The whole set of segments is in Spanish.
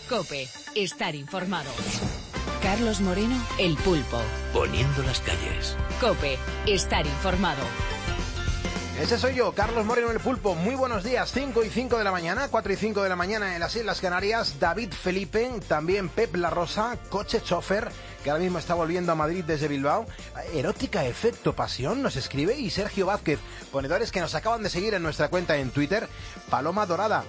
COPE. Estar informado. Carlos Moreno, El Pulpo. Poniendo las calles. COPE. Estar informado. Ese soy yo, Carlos Moreno, El Pulpo. Muy buenos días, 5 y 5 de la mañana, 4 y 5 de la mañana en las Islas Canarias. David Felipe, también Pep La Rosa, coche chofer, que ahora mismo está volviendo a Madrid desde Bilbao. Erótica Efecto Pasión nos escribe, y Sergio Vázquez, ponedores que nos acaban de seguir en nuestra cuenta en Twitter. Paloma Dorda,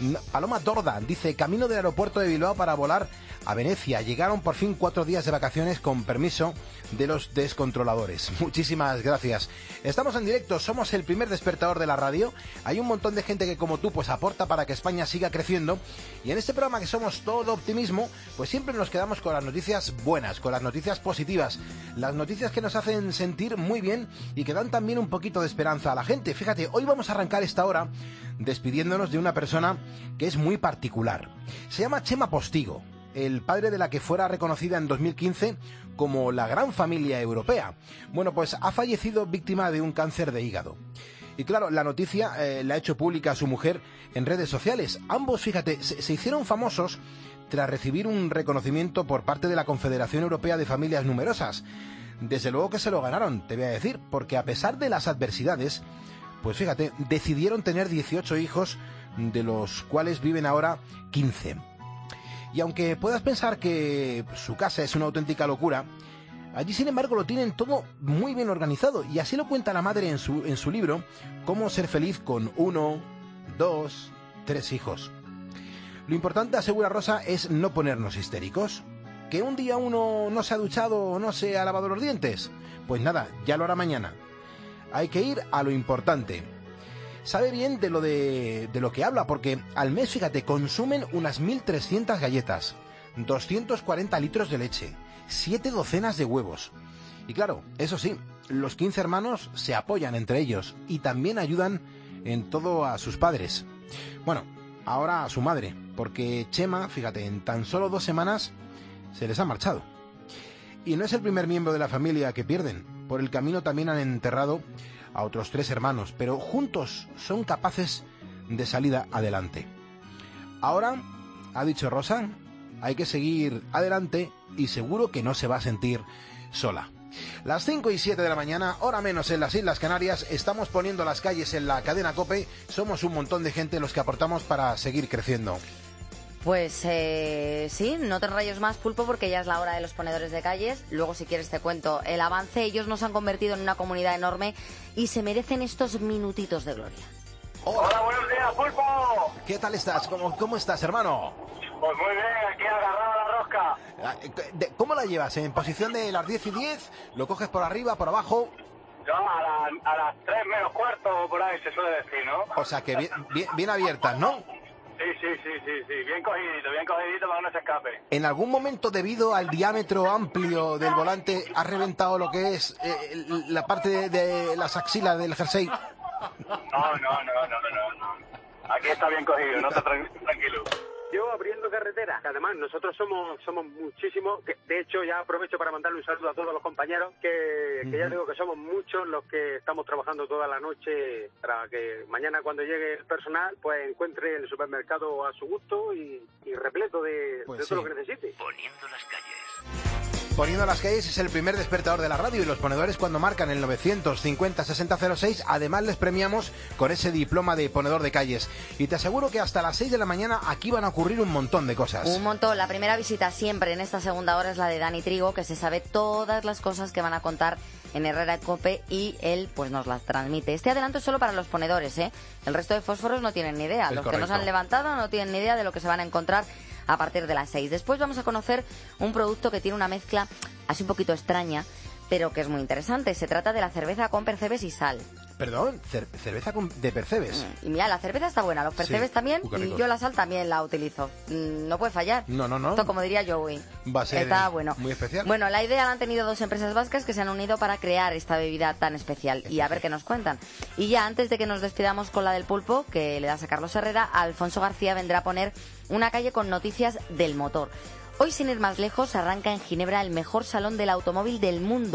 dice, camino del aeropuerto de Bilbao para volar a Venecia. Llegaron por fin 4 días de vacaciones con permiso de los descontroladores. Muchísimas gracias. Estamos en directo, somos el primer despertador de la radio. Hay un montón de gente que, como tú, pues aporta para que España siga creciendo. Y en este programa, que somos todo optimismo, pues siempre nos quedamos con las noticias buenas, con las noticias positivas, las noticias que nos hacen sentir muy bien y que dan también un poquito de esperanza a la gente. Fíjate, hoy vamos a arrancar esta hora despidiéndonos de una persona que es muy particular. Se llama Chema Postigo, el padre de la que fuera reconocida en 2015 como la gran familia europea. Bueno, pues ha fallecido víctima de un cáncer de hígado. Y claro, la noticia la ha hecho pública su mujer en redes sociales. Ambos, fíjate, se hicieron famosos tras recibir un reconocimiento por parte de la Confederación Europea de Familias Numerosas. Desde luego que se lo ganaron, te voy a decir, porque a pesar de las adversidades, pues fíjate, decidieron tener 18 hijos, de los cuales viven ahora 15. Y aunque puedas pensar que su casa es una auténtica locura, allí sin embargo lo tienen todo muy bien organizado, y así lo cuenta la madre en su libro, Cómo ser feliz con 1, 2, 3 hijos. Lo importante, asegura Rosa, es no ponernos histéricos. ¿Que un día uno no se ha duchado o no se ha lavado los dientes? Pues nada, ya lo hará mañana. Hay que ir a lo importante. Sabe bien de lo que habla, porque al mes, fíjate, consumen unas 1.300 galletas, 240 litros de leche, 7 docenas de huevos. Y claro, eso sí, los 15 hermanos se apoyan entre ellos y también ayudan en todo a sus padres. Bueno, ahora a su madre, porque Chema, fíjate, en tan solo 2 semanas se les ha marchado. Y no es el primer miembro de la familia que pierden. Por el camino también han enterrado a otros 3 hermanos, pero juntos son capaces de salir adelante. Ahora, ha dicho Rosa, hay que seguir adelante y seguro que no se va a sentir sola. Las 5 y 7 de la mañana, hora menos en las Islas Canarias, estamos poniendo las calles en la cadena COPE. Somos un montón de gente los que aportamos para seguir creciendo. Pues sí, no te rayes más, Pulpo, porque ya es la hora de los ponedores de calles. Luego, si quieres, te cuento el avance. Ellos nos han convertido en una comunidad enorme y se merecen estos minutitos de gloria. Hola, buenos días, Pulpo. ¿Qué tal estás? ¿Cómo estás, hermano? Pues muy bien, aquí agarrado a la rosca. ¿Cómo la llevas? ¿En posición de las 10 y 10? ¿Lo coges por arriba, por abajo? Yo a las 3 menos cuarto, por ahí se suele decir, ¿no? O sea que bien abiertas, ¿no? Sí, bien cogidito para que no se escape. ¿En algún momento, debido al diámetro amplio del volante, has reventado lo que es la parte de las axilas del jersey? No. Aquí está bien cogido, no te tranquilo. Yo abriendo carretera, que además nosotros somos muchísimos, que de hecho ya aprovecho para mandarle un saludo a todos los compañeros, que ya digo que somos muchos los que estamos trabajando toda la noche para que mañana, cuando llegue el personal, pues encuentre el supermercado a su gusto y repleto de todo lo que necesite. Poniendo las calles. Poniendo las calles es el primer despertador de la radio, y los ponedores, cuando marcan el 950-6006, además les premiamos con ese diploma de ponedor de calles. Y te aseguro que hasta las 6 de la mañana aquí van a ocurrir un montón de cosas. Un montón. La primera visita siempre en esta segunda hora es la de Dani Trigo, que se sabe todas las cosas que van a contar en Herrera COPE, y él pues nos las transmite. Este adelanto es solo para los ponedores, ¿eh? El resto de fósforos no tienen ni idea. Los que no se han levantado no tienen ni idea de lo que se van a encontrar a partir de las 6. Después vamos a conocer un producto que tiene una mezcla así un poquito extraña, pero que es muy interesante. Se trata de la cerveza con percebes y sal. ¿Perdón? ¿Cerveza de percebes? Y mira, la cerveza está buena, los percebes también, y yo la sal también la utilizo. No puede fallar. No. Esto, como diría Joey, va a ser está bueno. Muy especial. Bueno, la idea la han tenido 2 empresas vascas que se han unido para crear esta bebida tan especial. Y a ver qué nos cuentan. Y ya antes de que nos despidamos con la del pulpo, que le das a Carlos Herrera, Alfonso García vendrá a poner una calle con noticias del motor. Hoy, sin ir más lejos, arranca en Ginebra el mejor salón del automóvil del mundo.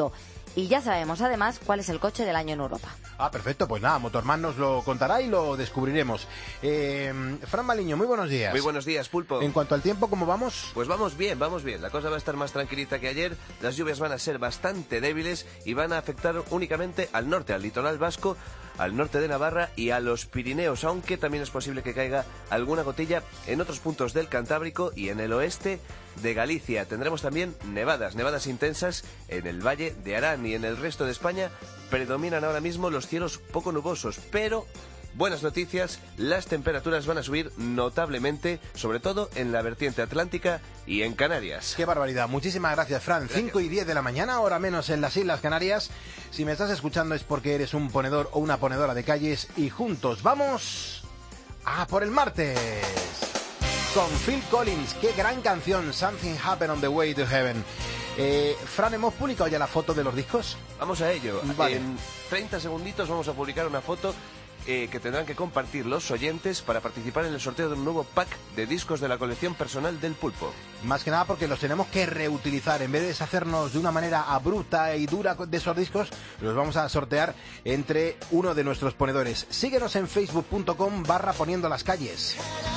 Y ya sabemos además cuál es el coche del año en Europa. Ah, perfecto, pues nada, Motorman nos lo contará y lo descubriremos. Fran Baliño, muy buenos días. Muy buenos días, Pulpo. En cuanto al tiempo, ¿cómo vamos? Pues vamos bien. La cosa va a estar más tranquilita que ayer. Las lluvias van a ser bastante débiles y van a afectar únicamente al norte, al litoral vasco, al norte de Navarra y a los Pirineos, aunque también es posible que caiga alguna gotilla en otros puntos del Cantábrico y en el oeste de Galicia. Tendremos también nevadas intensas en el Valle de Arán, y en el resto de España predominan ahora mismo los cielos poco nubosos, pero buenas noticias, las temperaturas van a subir notablemente, sobre todo en la vertiente atlántica y en Canarias. ¡Qué barbaridad! Muchísimas gracias, Fran. Gracias. 5:10 de la mañana, hora menos en las Islas Canarias. Si me estás escuchando es porque eres un ponedor o una ponedora de calles, y juntos vamos a por el martes. Con Phil Collins, qué gran canción, Something Happened on the Way to Heaven. Fran, ¿hemos publicado ya la foto de los discos? Vamos a ello. Vale. En 30 segunditos vamos a publicar una foto que tendrán que compartir los oyentes para participar en el sorteo de un nuevo pack de discos de la colección personal del Pulpo. Más que nada porque los tenemos que reutilizar. En vez de deshacernos de una manera abrupta y dura de esos discos, los vamos a sortear entre uno de nuestros ponedores. Síguenos en facebook.com/poniendo las calles.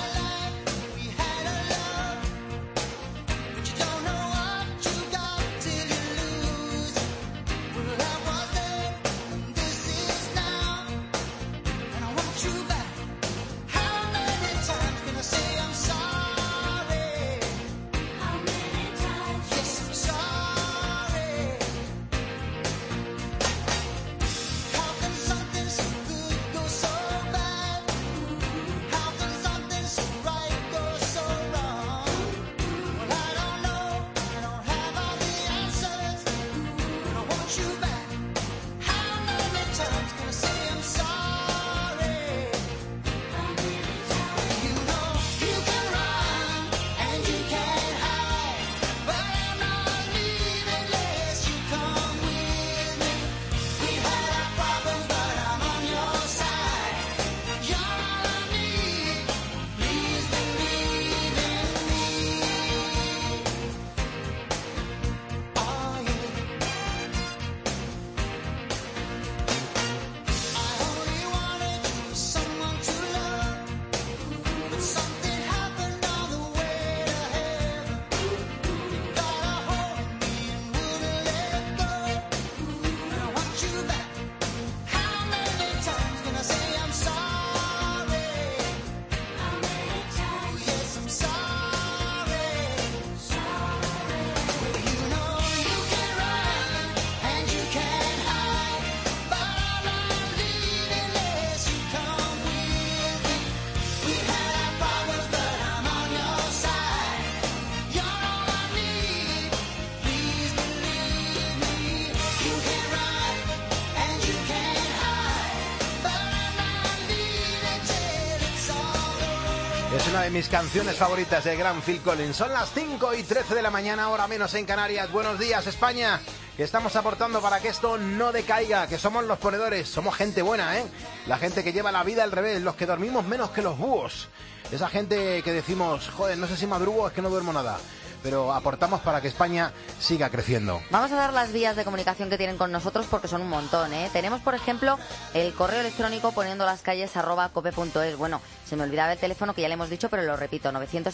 Es una de mis canciones favoritas del gran Phil Collins. Son las 5:13 de la mañana, hora menos en Canarias. Buenos días, España, que estamos aportando para que esto no decaiga, que somos los ponedores, somos gente buena, ¿eh? La gente que lleva la vida al revés, los que dormimos menos que los búhos. Esa gente que decimos, joder, no sé si madrugo o es que no duermo nada. Pero aportamos para que España siga creciendo. Vamos a dar las vías de comunicación que tienen con nosotros porque son un montón, ¿eh? Tenemos, por ejemplo, el correo electrónico poniendolascalles@cope.es. Bueno, se me olvidaba el teléfono que ya le hemos dicho, pero lo repito,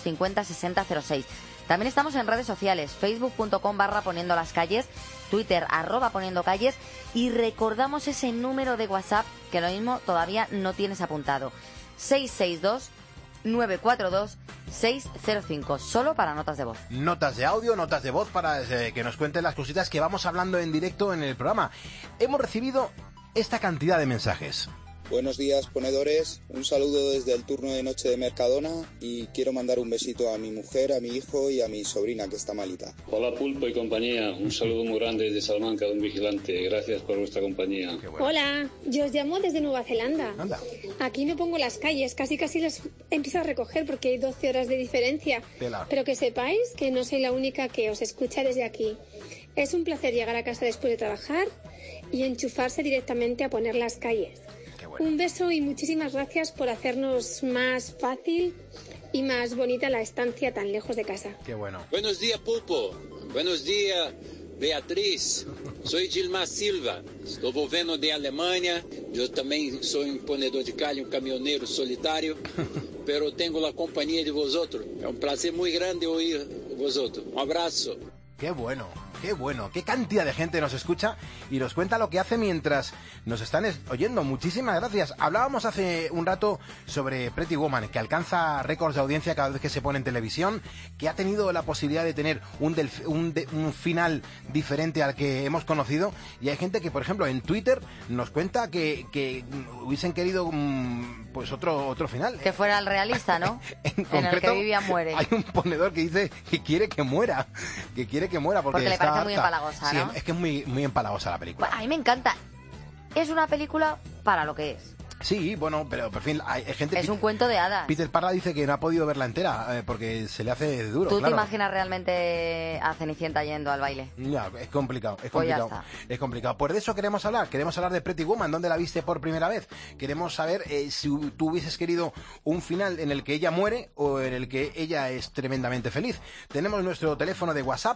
950-6006. También estamos en redes sociales, facebook.com/poniendolascalles, Twitter @poniendocalles, y recordamos ese número de WhatsApp que lo mismo todavía no tienes apuntado. 662-942-605, solo para notas de voz. Notas de audio, notas de voz para que nos cuenten las cositas que vamos hablando en directo en el programa. Hemos recibido esta cantidad de mensajes. Buenos días, ponedores. Un saludo desde el turno de noche de Mercadona y quiero mandar un besito a mi mujer, a mi hijo y a mi sobrina que está malita. Hola Pulpo y compañía, un saludo muy grande desde Salamanca, don Vigilante. Gracias por vuestra compañía. Bueno. Hola, yo os llamo desde Nueva Zelanda. Anda. Aquí no pongo las calles, casi las empiezo a recoger porque hay 12 horas de diferencia. Tela. Pero que sepáis que no soy la única que os escucha desde aquí. Es un placer llegar a casa después de trabajar y enchufarse directamente a poner las calles. Bueno. Un beso y muchísimas gracias por hacernos más fácil y más bonita la estancia tan lejos de casa. Qué bueno. Buenos días, Pulpo. Buenos días, Beatriz, sou Gilmar Silva, estou volviendo de Alemanha, eu também sou um ponedor de calha, um caminhoneiro solitário, pero tenho a companhia de vosotros. É um prazer muito grande oír vosotros. Um abraço. Qué bueno, qué cantidad de gente nos escucha y nos cuenta lo que hace mientras nos están oyendo. Muchísimas gracias. Hablábamos hace un rato sobre Pretty Woman, que alcanza récords de audiencia cada vez que se pone en televisión, que ha tenido la posibilidad de tener un final diferente al que hemos conocido, y hay gente que, por ejemplo, en Twitter nos cuenta que hubiesen querido pues otro final. Que fuera el realista, ¿no? en el que Vivian muere. Hay un ponedor que dice que quiere que muera, porque le parece muy empalagosa, ¿no? Sí, es que es muy empalagosa la película. Bueno, a mí me encanta. Es una película para lo que es. Sí, bueno, pero por fin hay gente... Es un cuento de hadas. Peter Parra dice que no ha podido verla entera porque se le hace duro, ¿Tú claro. te imaginas realmente a Cenicienta yendo al baile? Ya, es complicado, Pues ya está. Es complicado. Pues de eso queremos hablar de Pretty Woman. ¿Dónde la viste por primera vez? Queremos saber si tú hubieses querido un final en el que ella muere o en el que ella es tremendamente feliz. Tenemos nuestro teléfono de WhatsApp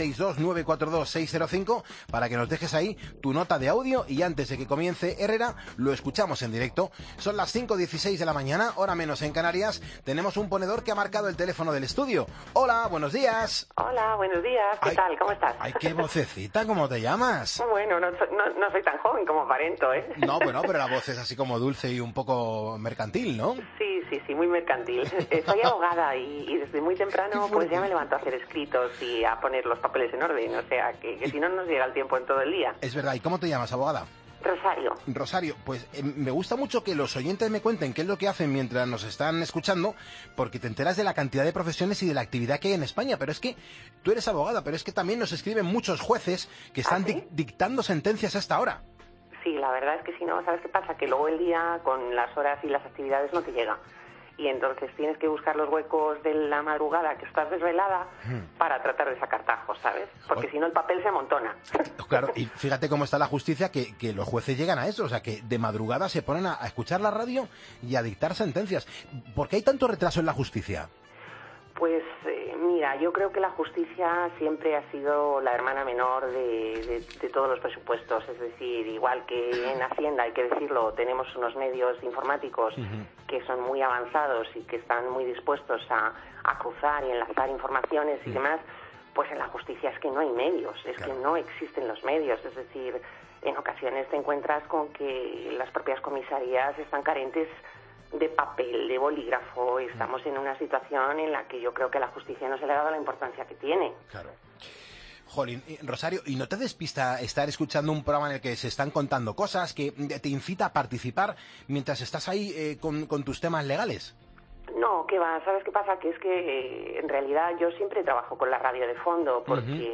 662-942-605 para que nos dejes ahí tu nota de audio, y antes de que comience Herrera lo escuchamos en directo. Son las 5:16 de la mañana, hora menos en Canarias. Tenemos un ponedor que ha marcado el teléfono del estudio. Hola, buenos días. Hola, buenos días. ¿Qué tal? ¿Cómo estás? Ay, qué vocecita, ¿cómo te llamas? Bueno, no soy tan joven como aparento, ¿eh? No, bueno, pero la voz es así como dulce y un poco mercantil, ¿no? Sí, muy mercantil. Soy abogada y desde muy temprano pues ya me levanto a hacer escritos y a poner los papeles en orden, o sea que si no nos llega el tiempo en todo el día. Es verdad. ¿Y cómo te llamas, abogada? Rosario, pues me gusta mucho que los oyentes me cuenten qué es lo que hacen mientras nos están escuchando, porque te enteras de la cantidad de profesiones y de la actividad que hay en España. Pero es que tú eres abogada, pero es que también nos escriben muchos jueces que están dictando sentencias a esta hora. Sí, la verdad es que si no, ¿sabes qué pasa? Que luego el día con las horas y las actividades no te llega. Y entonces tienes que buscar los huecos de la madrugada que estás desvelada para tratar de sacar tajos, ¿sabes? Porque si no el papel se amontona. Claro, y fíjate cómo está la justicia, que los jueces llegan a eso, o sea, que de madrugada se ponen a escuchar la radio y a dictar sentencias. ¿Por qué hay tanto retraso en la justicia? Pues mira, yo creo que la justicia siempre ha sido la hermana menor de todos los presupuestos. Es decir, igual que en Hacienda, hay que decirlo, tenemos unos medios informáticos que son muy avanzados y que están muy dispuestos a cruzar y enlazar informaciones y demás, pues en la justicia es que no hay medios, es que no existen los medios. Es decir, en ocasiones te encuentras con que las propias comisarías están carentes de papel, de bolígrafo. Estamos en una situación en la que yo creo que a la justicia no se le ha dado la importancia que tiene. Claro. Jolín, Rosario, ¿y no te despista estar escuchando un programa en el que se están contando cosas, que te incita a participar mientras estás ahí con tus temas legales? No, ¿qué va? ¿Sabes qué pasa? Que es que en realidad yo siempre trabajo con la radio de fondo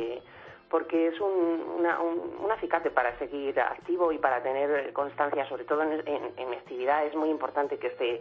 porque es un acicate para seguir activo y para tener constancia, sobre todo en mi actividad. Es muy importante que esté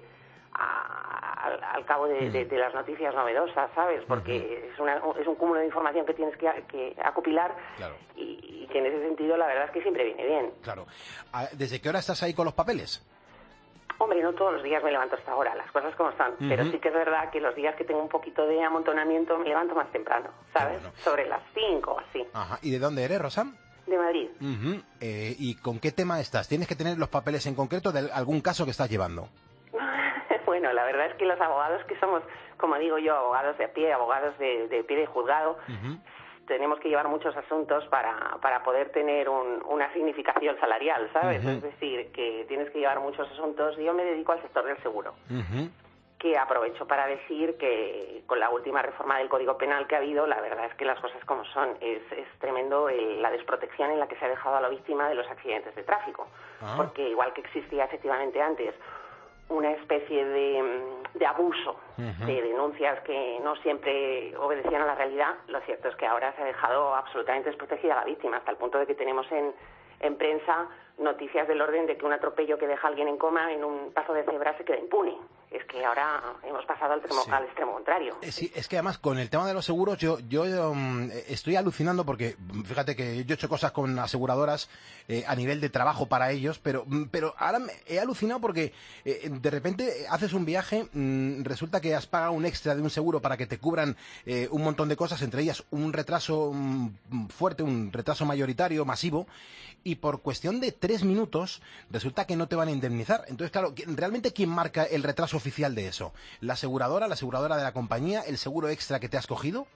al cabo de las noticias novedosas, ¿sabes? Porque es un cúmulo de información que tienes que acopilar, y que en ese sentido la verdad es que siempre viene bien. Claro. ¿Desde qué hora estás ahí con los papeles? Hombre, no todos los días me levanto hasta ahora, las cosas como están, pero sí que es verdad que los días que tengo un poquito de amontonamiento me levanto más temprano, ¿sabes? Bueno. Sobre las 5 o así. Ajá. ¿Y de dónde eres, Rosa? De Madrid. ¿Y con qué tema estás? ¿Tienes que tener los papeles en concreto de algún caso que estás llevando? Bueno, la verdad es que los abogados que somos, como digo yo, abogados de a pie, abogados de pie de juzgado, tenemos que llevar muchos asuntos para poder tener una significación salarial, ¿sabes? Es decir, que tienes que llevar muchos asuntos. Yo me dedico al sector del seguro, que aprovecho para decir que con la última reforma del Código Penal que ha habido, la verdad es que las cosas como son. Es tremendo la desprotección en la que se ha dejado a la víctima de los accidentes de tráfico. Porque igual que existía efectivamente antes una especie de abuso, de denuncias que no siempre obedecían a la realidad, lo cierto es que ahora se ha dejado absolutamente desprotegida a la víctima, hasta el punto de que tenemos en prensa noticias del orden de que un atropello que deja a alguien en coma en un paso de cebra se queda impune. es que ahora hemos pasado al extremo contrario. Sí, es que además con el tema de los seguros yo estoy alucinando porque fíjate que yo he hecho cosas con aseguradoras a nivel de trabajo para ellos, pero ahora he alucinado porque de repente haces un viaje, resulta que has pagado un extra de un seguro para que te cubran un montón de cosas, entre ellas un retraso fuerte, un retraso mayoritario, masivo, y por cuestión de 3 minutos resulta que no te van a indemnizar. Entonces, claro, ¿realmente quién marca el retraso oficial de eso? ¿La aseguradora de la compañía, el seguro extra que te has cogido?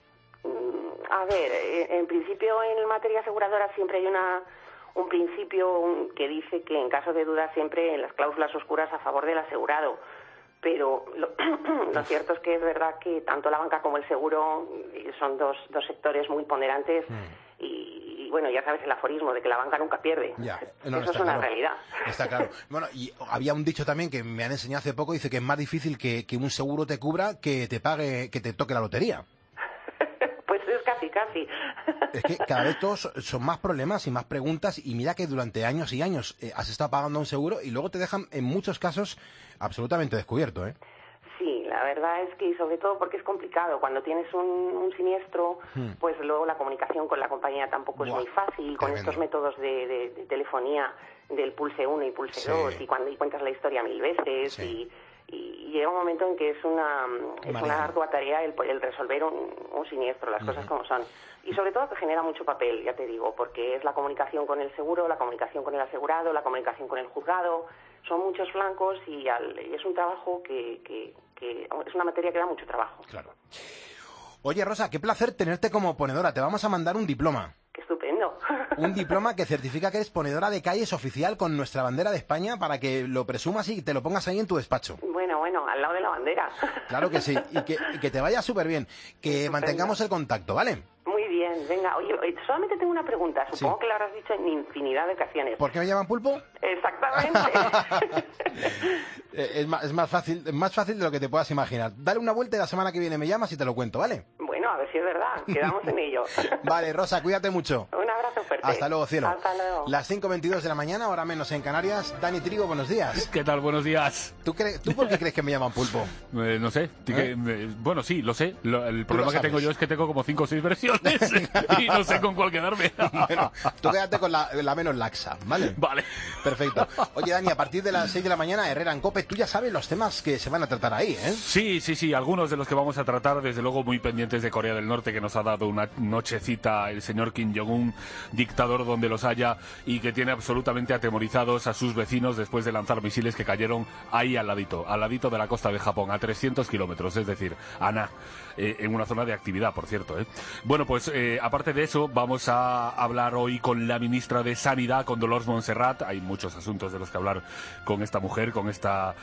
A ver, en principio en materia aseguradora siempre hay un principio que dice que en caso de duda siempre en las cláusulas oscuras a favor del asegurado. Pero lo cierto es que es verdad que tanto la banca como el seguro son dos sectores muy ponderantes y bueno, ya sabes el aforismo de que la banca nunca pierde. Ya, eso es una realidad. Está claro. Bueno, y había un dicho también que me han enseñado hace poco, dice que es más difícil que un seguro te cubra que te pague, que te toque la lotería. Pues es casi. Es que cada vez todos son más problemas y más preguntas y mira que durante años y años has estado pagando un seguro y luego te dejan en muchos casos absolutamente descubierto, ¿eh? Sí, la verdad es que sobre todo porque es complicado. Cuando tienes un siniestro, pues luego la comunicación con la compañía tampoco es muy fácil. Con estos métodos de telefonía del pulse 1 y pulse 2 y cuentas la historia 1000 veces y llega un momento en que es una ardua tarea el resolver un siniestro, las cosas como son. Y sobre todo que genera mucho papel, ya te digo, porque es la comunicación con el seguro, la comunicación con el asegurado, la comunicación con el juzgado. Son muchos flancos y es un trabajo que es una materia que da mucho trabajo. Claro. Oye, Rosa, qué placer tenerte como ponedora. Te vamos a mandar un diploma. ¡Qué estupendo! Un diploma que certifica que eres ponedora de calles oficial con nuestra bandera de España para que lo presumas y te lo pongas ahí en tu despacho. Bueno, al lado de la bandera. Claro que sí, y que te vaya súper bien. Que mantengamos el contacto, ¿vale? Muy bien, venga. Oye, solamente tengo una pregunta. Supongo que lo habrás dicho en infinidad de ocasiones. ¿Por qué me llaman pulpo? Exactamente. Es más fácil de lo que te puedas imaginar. Dale una vuelta y la semana que viene me llamas y te lo cuento, ¿vale? Bueno, a ver si es verdad. Quedamos en ello. Vale, Rosa, cuídate mucho. Un abrazo fuerte. Hasta luego, cielo. Hasta luego. Las 5:22 de la mañana, hora menos en Canarias. Dani Trigo, buenos días. ¿Qué tal? Buenos días. ¿Tú por qué crees que me llaman pulpo? No sé. Bueno, sí, lo sé. El problema que tengo yo es que tengo como 5 o 6 versiones y no sé con cuál quedarme. Bueno, tú quédate con la menos laxa, ¿vale? Vale. Perfecto. Oye, Dani, a partir de las 6 de la mañana, Herrera en COPE, tú ya sabes los temas que se van a tratar ahí, ¿eh? Sí. Algunos de los que vamos a tratar, desde luego, muy pendientes de Corea del Norte, que nos ha dado una nochecita el señor Kim Jong-un, dictador donde los haya, y que tiene absolutamente atemorizados a sus vecinos después de lanzar misiles que cayeron ahí al ladito de la costa de Japón, a 300 kilómetros, es decir, en una zona de actividad, por cierto, ¿eh? Bueno, pues aparte de eso, vamos a hablar hoy con la ministra de Sanidad, con Dolors Montserrat. Hay muchos asuntos de los que hablar con esta mujer, con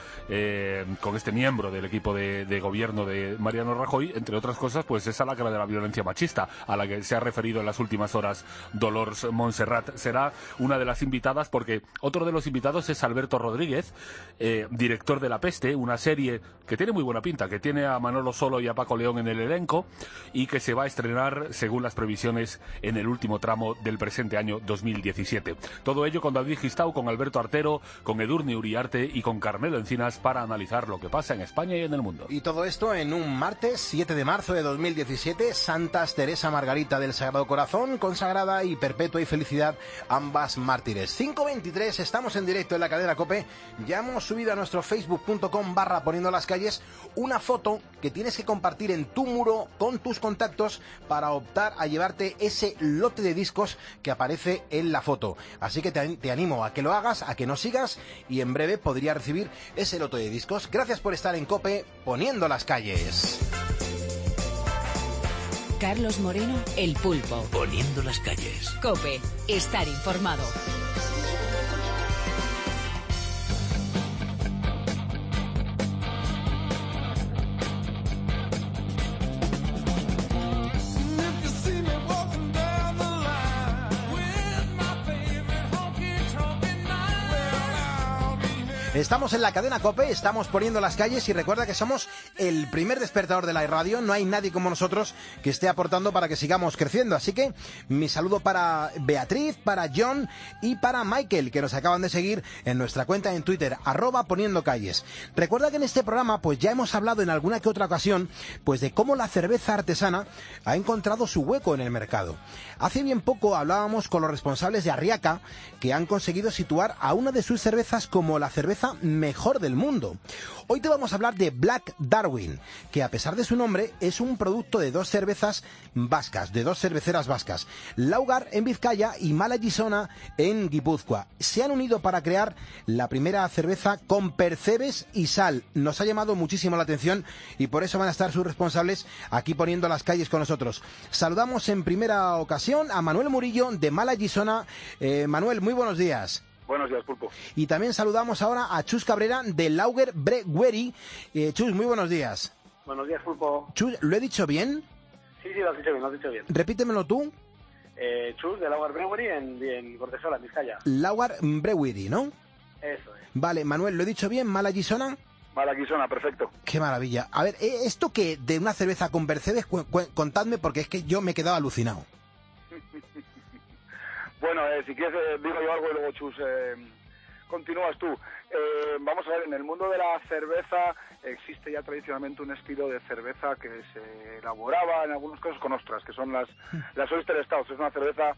este miembro del equipo de gobierno de Mariano Rajoy, entre otras cosas, pues esa lacra de la violencia machista a la que se ha referido en las últimas horas Dolors Montserrat. Será una de las invitadas porque otro de los invitados es Alberto Rodríguez, director de La Peste, una serie que tiene muy buena pinta, que tiene a Manolo Solo y a Paco León en el elenco y que se va a estrenar, según las previsiones, en el último tramo del presente año 2017. Todo ello con David Gistau, con Alberto Artero, con Edurne Uriarte y con Carmelo Encinas para analizar lo que pasa en España y en el mundo. Y todo esto en un martes 7 de marzo de 2017, Santas Teresa Margarita del Sagrado Corazón, consagrada y perpetua y felicidad, ambas mártires. 5:23, estamos en directo en la cadena COPE. Ya hemos subido a nuestro facebook.com/poniendo las calles una foto que tienes que compartir en tu muro con tus contactos para optar a llevarte ese lote de discos que aparece en la foto. Así que te animo a que lo hagas, a que nos sigas y en breve podría recibir ese lote de discos. Gracias por estar en COPE, poniendo las calles. Carlos Moreno, El Pulpo. Poniendo las calles. COPE, estar informado. Estamos en la cadena COPE, estamos poniendo las calles y recuerda que somos el primer despertador de la radio. No hay nadie como nosotros que esté aportando para que sigamos creciendo. Así que mi saludo para Beatriz, para John y para Michael, que nos acaban de seguir en nuestra cuenta en Twitter, @poniendocalles. Recuerda que en este programa pues ya hemos hablado en alguna que otra ocasión pues de cómo la cerveza artesana ha encontrado su hueco en el mercado. Hace bien poco hablábamos con los responsables de Arriaca, que han conseguido situar a una de sus cervezas como la cerveza mejor del mundo. Hoy te vamos a hablar de Black Darwin, que a pesar de su nombre es un producto de dos cervezas vascas, de dos cerveceras vascas, Laugar en Vizcaya y Mala Gisona en Guipúzcoa. Se han unido para crear la primera cerveza con percebes y sal. Nos ha llamado muchísimo la atención y por eso van a estar sus responsables aquí poniendo las calles con nosotros. Saludamos en primera ocasión a Manuel Murillo de Mala Gisona. Manuel, muy buenos días. Buenos días, Pulpo. Y también saludamos ahora a Chus Cabrera de Lauger Brewery. Chus, muy buenos días. Buenos días, Pulpo. Chus, ¿lo he dicho bien? Sí, lo has dicho bien, lo has dicho bien. Repítemelo tú. Chus de Lauger Brewery en Cortesola, en Vizcaya. Lauger Brewery, ¿no? Eso es. Vale, Manuel, ¿lo he dicho bien? ¿Mala Gisona? Mala Gisona, perfecto. Qué maravilla. A ver, esto que de una cerveza con percebes, contadme porque es que yo me he quedado alucinado. Bueno, si quieres digo yo algo y luego Chus continúas tú. Vamos a ver, en el mundo de la cerveza existe ya tradicionalmente un estilo de cerveza que se elaboraba en algunos casos con ostras, que son las Oyster Stouts. Es una cerveza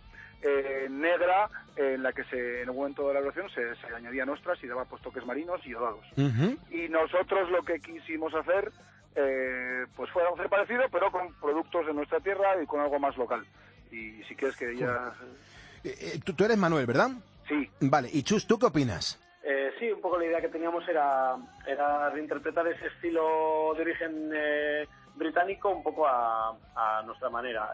negra en la que en el momento de la elaboración se añadían ostras y daba pues toques marinos y yodados. Y nosotros lo que quisimos hacer pues fue algo parecido, pero con productos de nuestra tierra y con algo más local. Y si quieres que ya... Tú eres Manuel, ¿verdad? Sí. Vale, y Chus, ¿tú qué opinas? Sí, un poco la idea que teníamos era reinterpretar ese estilo de origen británico un poco a nuestra manera.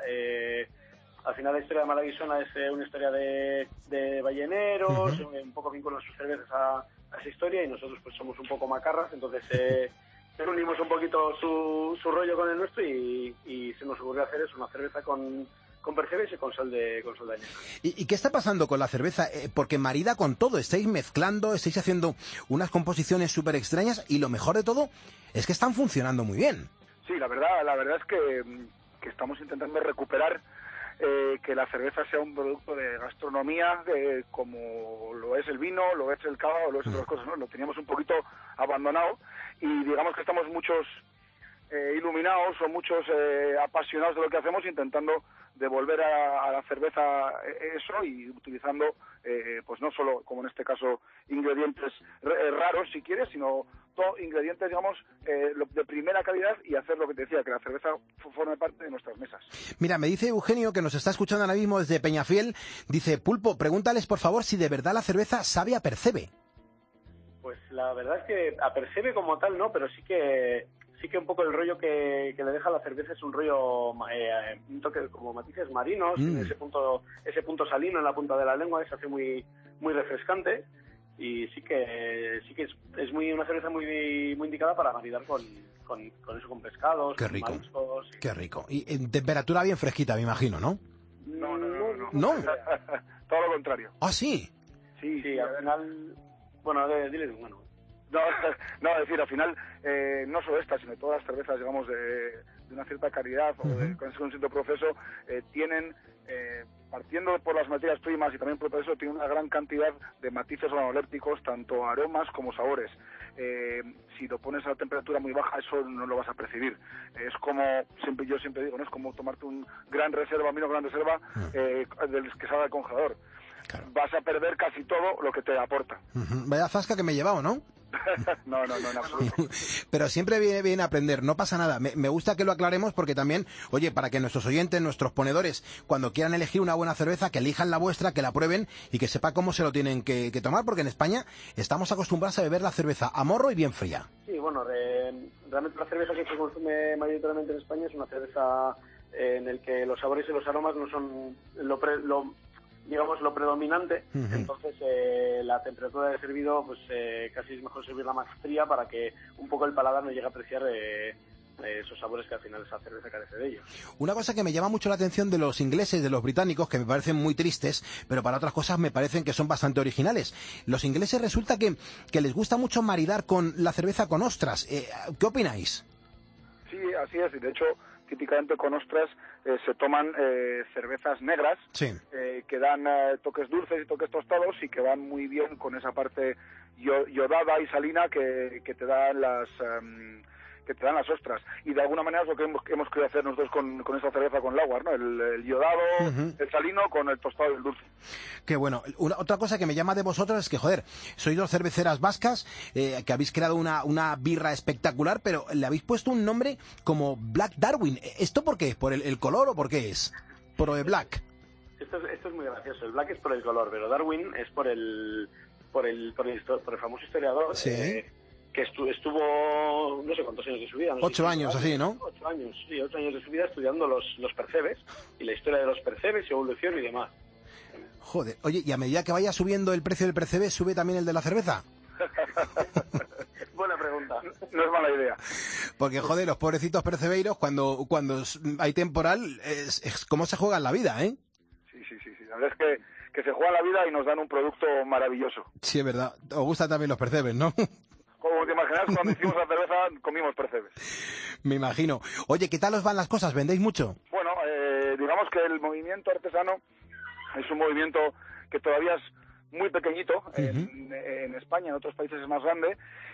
Al final la historia de Mala Gisona es una historia de balleneros, un poco vinculan sus cervezas a esa historia y nosotros pues somos un poco macarras, entonces unimos un poquito su rollo con el nuestro y se nos ocurrió hacer eso, una cerveza con percebes y con sal de añada. ¿Y qué está pasando con la cerveza? Porque marida con todo, estáis mezclando, estáis haciendo unas composiciones súper extrañas y lo mejor de todo es que están funcionando muy bien. Sí, la verdad es que estamos intentando recuperar que la cerveza sea un producto de gastronomía como lo es el vino, lo es el cava o lo es otras cosas, ¿no? Lo teníamos un poquito abandonado y digamos que estamos muchos iluminados o muchos apasionados de lo que hacemos intentando devolver a la cerveza eso y utilizando pues no solo como en este caso ingredientes raros si quieres, sino ingredientes digamos de primera calidad y hacer lo que te decía, que la cerveza forme parte de nuestras mesas. Mira, me dice Eugenio que nos está escuchando ahora mismo desde Peñafiel, dice: Pulpo, pregúntales por favor si de verdad la cerveza sabe a percebe. Pues la verdad es que a percebe como tal no, pero sí que un poco el rollo que le deja la cerveza es un rollo, un toque como matices marinos, ese punto salino en la punta de la lengua, que se hace muy refrescante y sí que es una cerveza muy indicada para maridar con eso, con pescados, Qué rico. con mariscos. Qué rico. Y en temperatura bien fresquita, me imagino, ¿no? No. ¿No? Todo lo contrario. ¿Ah, sí? Sí, al final... Bueno, dile tú, bueno. No, es decir, al final, no solo esta, sino todas las cervezas, digamos, de una cierta calidad o con un cierto proceso, tienen, partiendo por las materias primas y también por eso, tienen una gran cantidad de matices organolépticos, tanto aromas como sabores. Si lo pones a temperatura muy baja, eso no lo vas a percibir. Es como, yo siempre digo, ¿no? Es como tomarte un gran reserva, vino gran reserva, del que sale del congelador. Claro. Vas a perder casi todo lo que te aporta. Vaya zasca que me he llevado, ¿no? No, en absoluto. Pero siempre viene bien aprender, no pasa nada. Me gusta que lo aclaremos porque también, oye, para que nuestros oyentes, nuestros ponedores, cuando quieran elegir una buena cerveza, que elijan la vuestra, que la prueben y que sepan cómo se lo tienen que tomar, porque en España estamos acostumbrados a beber la cerveza a morro y bien fría. Sí, bueno, realmente la cerveza que se consume mayoritariamente en España es una cerveza en el que los sabores y los aromas no son lo predominante, entonces la temperatura de servido pues casi es mejor servirla más fría para que un poco el paladar no llegue a apreciar esos sabores que al final esa cerveza carece de ellos. Una cosa que me llama mucho la atención de los ingleses, de los británicos, que me parecen muy tristes, pero para otras cosas me parecen que son bastante originales. Los ingleses resulta que les gusta mucho maridar con la cerveza con ostras. ¿Qué opináis? Sí, así es. Y de hecho, típicamente con ostras se toman cervezas negras, sí, que dan toques dulces y toques tostados y que van muy bien con esa parte yodada y salina que te dan las ostras. Y de alguna manera es lo que hemos querido hacer nosotros con esta cerveza con Laguar, ¿no? El yodado, el salino con el tostado y el dulce. Qué bueno. Otra cosa que me llama de vosotros es que, joder, sois dos cerveceras vascas que habéis creado una birra espectacular, pero le habéis puesto un nombre como Black Darwin. ¿Esto por qué? ¿Por el color o por qué es? ¿Por lo de Black? Esto es muy gracioso. El Black es por el color, pero Darwin es por el famoso historiador. Sí. Que estuvo no sé cuántos años de su vida. 8 años, así, ¿no? 8 años, sí, 8 años de su vida estudiando los percebes y la historia de los percebes, su evolución y demás. Joder, oye, ¿y a medida que vaya subiendo el precio del percebe, sube también el de la cerveza? Buena pregunta. No es mala idea. Porque, joder, los pobrecitos percebeiros, cuando hay temporal, es como se juega en la vida, ¿eh? Sí. La verdad es que se juega la vida y nos dan un producto maravilloso. Sí, es verdad. Os gustan también los percebes, ¿no? Como te imaginas, cuando hicimos la cerveza comimos percebes. Me imagino. Oye, ¿qué tal os van las cosas? ¿Vendéis mucho? Bueno, digamos que el movimiento artesano es un movimiento que todavía es muy pequeñito. En España, en otros países es más grande.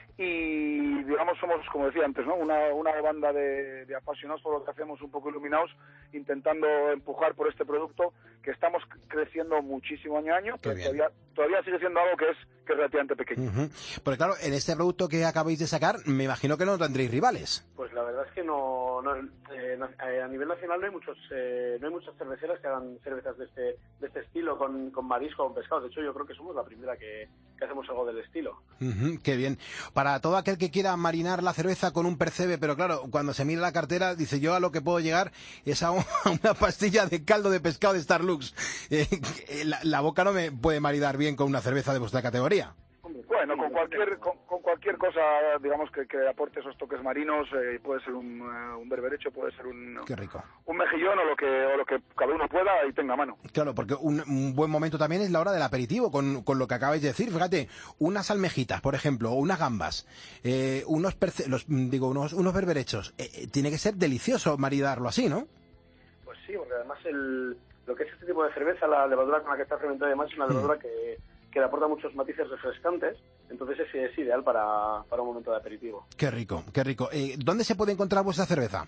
Y digamos somos, como decía antes, ¿no? Una banda de apasionados por lo que hacemos, un poco iluminados, intentando empujar por este producto que estamos creciendo muchísimo año a año, pero todavía sigue siendo algo que es relativamente pequeño. Porque claro, en este producto que acabáis de sacar, me imagino que no tendréis rivales. Pues la verdad es que no a nivel nacional no hay muchas cerveceras que hagan cervezas de este estilo con marisco o con pescado. De hecho, yo creo que somos la primera que hacemos algo del estilo. Qué bien. Para todo aquel que quiera marinar la cerveza con un percebe, pero claro, cuando se mira la cartera, dice, yo a lo que puedo llegar es a una pastilla de caldo de pescado de Starlux. La boca no me puede maridar bien con una cerveza de vuestra categoría. Bueno, con cualquier cosa, digamos, que aporte esos toques marinos, puede ser un berberecho, puede ser Qué rico. Un mejillón o lo que cada uno pueda y tenga a mano. Claro, porque un buen momento también es la hora del aperitivo, con lo que acabáis de decir. Fíjate, unas almejitas, por ejemplo, o unas gambas, unos berberechos. Tiene que ser delicioso maridarlo así, ¿no? Pues sí, porque además lo que es este tipo de cerveza, la levadura con la que está fermentada además es una levadura que le aporta muchos matices refrescantes, entonces es ideal para un momento de aperitivo. Qué rico, qué rico. ¿Dónde se puede encontrar vuestra cerveza?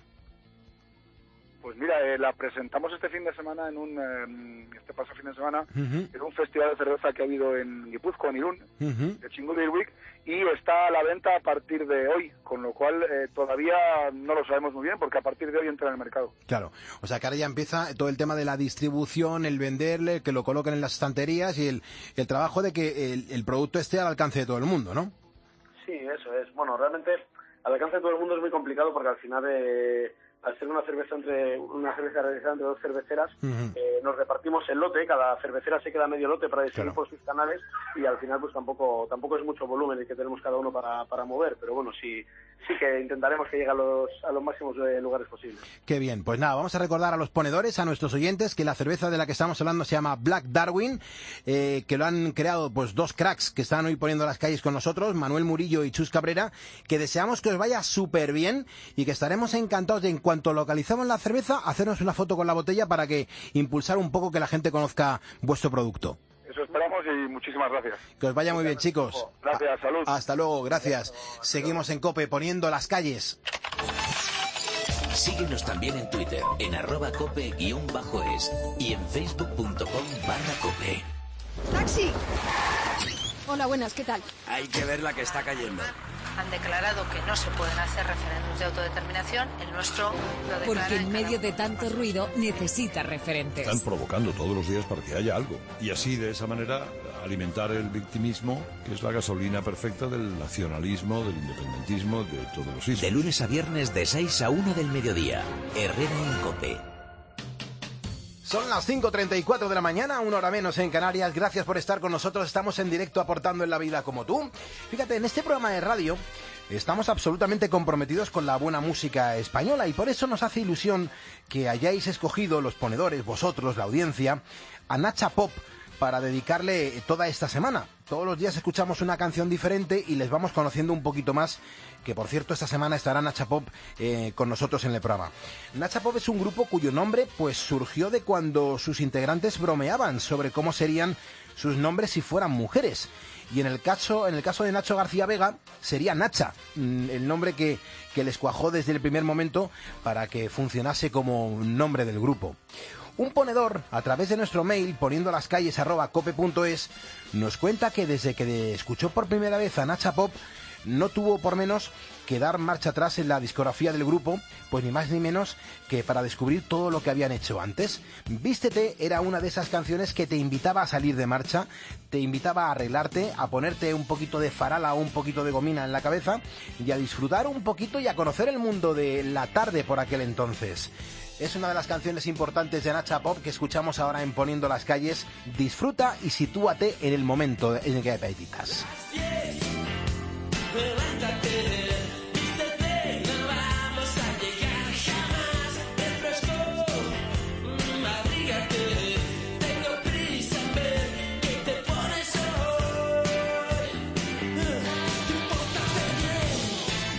Pues mira, la presentamos este fin de semana este pasado fin de semana, en un festival de cerveza que ha habido en Guipúzcoa, en Irún, de Chingul Week, y está a la venta a partir de hoy, con lo cual todavía no lo sabemos muy bien, porque a partir de hoy entra en el mercado. Claro, o sea que ahora ya empieza todo el tema de la distribución, el venderle, que lo coloquen en las estanterías y el trabajo de que el producto esté al alcance de todo el mundo, ¿no? Sí, eso es. Bueno, realmente al alcance de todo el mundo es muy complicado porque al final... al ser una cerveza realizada entre dos cerveceras, nos repartimos el lote, cada cervecera se queda medio lote para distribuir por sus canales y al final pues tampoco es mucho volumen el que tenemos cada uno para mover, pero bueno, sí que intentaremos que llegue a los máximos lugares posibles. Qué bien, pues nada, vamos a recordar a los ponedores, a nuestros oyentes, que la cerveza de la que estamos hablando se llama Black Darwin, que lo han creado pues dos cracks que están hoy poniendo las calles con nosotros, Manuel Murillo y Chus Cabrera, que deseamos que os vaya súper bien y que estaremos encantados de en cuanto localizamos la cerveza, hacernos una foto con la botella para que impulsar un poco que la gente conozca vuestro producto. Eso esperamos y muchísimas gracias. Que os vaya muy bien, chicos. Gracias, salud. Hasta luego, gracias. Seguimos en COPE poniendo las calles. Síguenos también en Twitter, en @cope_es y en facebook.com/cope. ¡Taxi! Hola, buenas, ¿qué tal? Hay que ver la que está cayendo. Han declarado que no se pueden hacer referéndums de autodeterminación. El nuestro lo declara. Porque en medio de tanto ruido necesita referentes. Están provocando todos los días para que haya algo. Y así, de esa manera, alimentar el victimismo, que es la gasolina perfecta del nacionalismo, del independentismo, de todos los ismos. De lunes a viernes de 6 a 1 del mediodía. Herrera en COPE. Son las 5:34 de la mañana, una hora menos en Canarias. Gracias por estar con nosotros. Estamos en directo aportando en la vida como tú. Fíjate, en este programa de radio Estamos absolutamente comprometidos con la buena música española y por eso nos hace ilusión que hayáis escogido los ponedores, vosotros, la audiencia, a Nacha Pop para dedicarle toda esta semana. Todos los días escuchamos una canción diferente y les vamos conociendo un poquito más, que por cierto esta semana estará Nacha Pop con nosotros en el programa. Nacha Pop es un grupo cuyo nombre pues surgió de cuando sus integrantes bromeaban sobre cómo serían sus nombres si fueran mujeres. Y en el caso de Nacho García Vega sería Nacha, el nombre que les cuajó desde el primer momento para que funcionase como nombre del grupo. Un ponedor, a través de nuestro mail, poniendolascalles@cope.es, nos cuenta que desde que escuchó por primera vez a Nacha Pop, no tuvo por menos que dar marcha atrás en la discografía del grupo, pues ni más ni menos que para descubrir todo lo que habían hecho antes. Vístete era una de esas canciones que te invitaba a salir de marcha, te invitaba a arreglarte, a ponerte un poquito de farala o un poquito de gomina en la cabeza y a disfrutar un poquito y a conocer el mundo de la tarde por aquel entonces. Es una de las canciones importantes de Nacha Pop que escuchamos ahora en Poniendo las Calles. Disfruta y sitúate en el momento en el que apetitas. Levántate, vístete, no vamos a llegar jamás. Refresco, abrígate, tengo prisa en ver qué te pones hoy. Tú pórtate bien.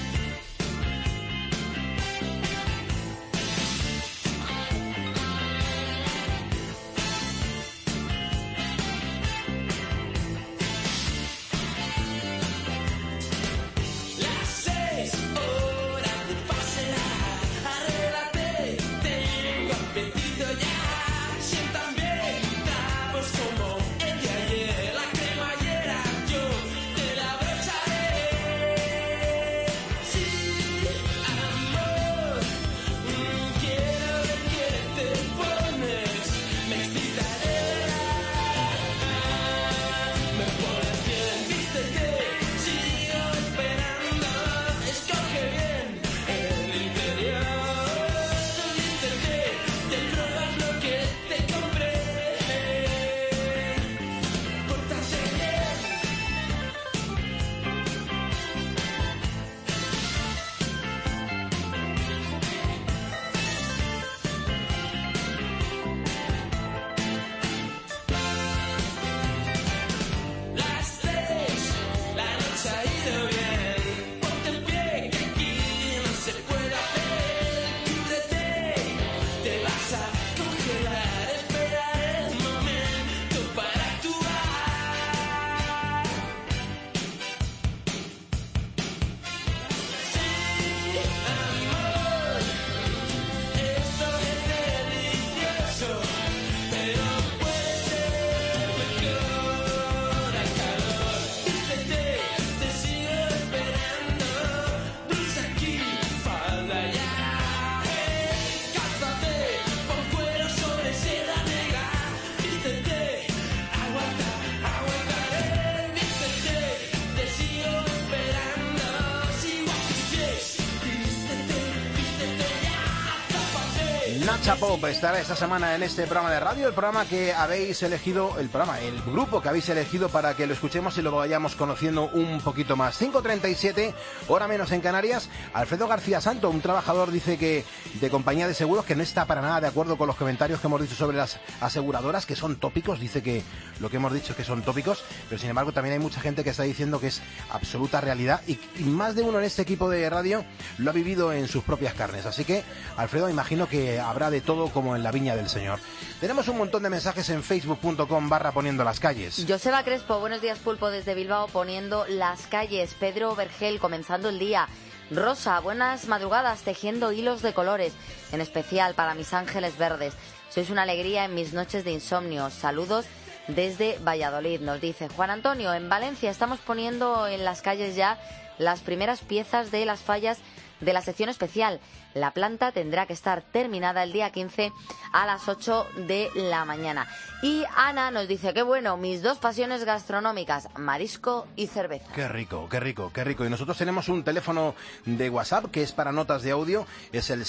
Nacha Pop estará esta semana en este programa de radio, el programa que habéis elegido, el grupo que habéis elegido para que lo escuchemos y lo vayamos conociendo un poquito más. 5:37, hora menos en Canarias. Alfredo García Santo, un trabajador, dice que de compañía de seguros, que no está para nada de acuerdo con los comentarios que hemos dicho sobre las aseguradoras, que son tópicos. Dice que lo que hemos dicho es que son tópicos, pero sin embargo también hay mucha gente que está diciendo que es absoluta realidad y más de uno en este equipo de radio lo ha vivido en sus propias carnes. Así que, Alfredo, imagino que habrá de todo como en la viña del Señor. Tenemos un montón de mensajes en facebook.com/poniendo las calles. Joseba Crespo, buenos días Pulpo desde Bilbao, poniendo las calles. Pedro Vergel, comenzando el día. Rosa, buenas madrugadas, tejiendo hilos de colores, en especial para mis ángeles verdes. Sois una alegría en mis noches de insomnio. Saludos desde Valladolid, nos dice Juan Antonio. En Valencia estamos poniendo en las calles ya las primeras piezas de las fallas de la sección especial. La planta tendrá que estar terminada el día 15 a las 8 de la mañana. Y Ana nos dice, qué bueno, mis dos pasiones gastronómicas, marisco y cerveza. Qué rico, qué rico, qué rico. Y nosotros tenemos un teléfono de WhatsApp que es para notas de audio, es el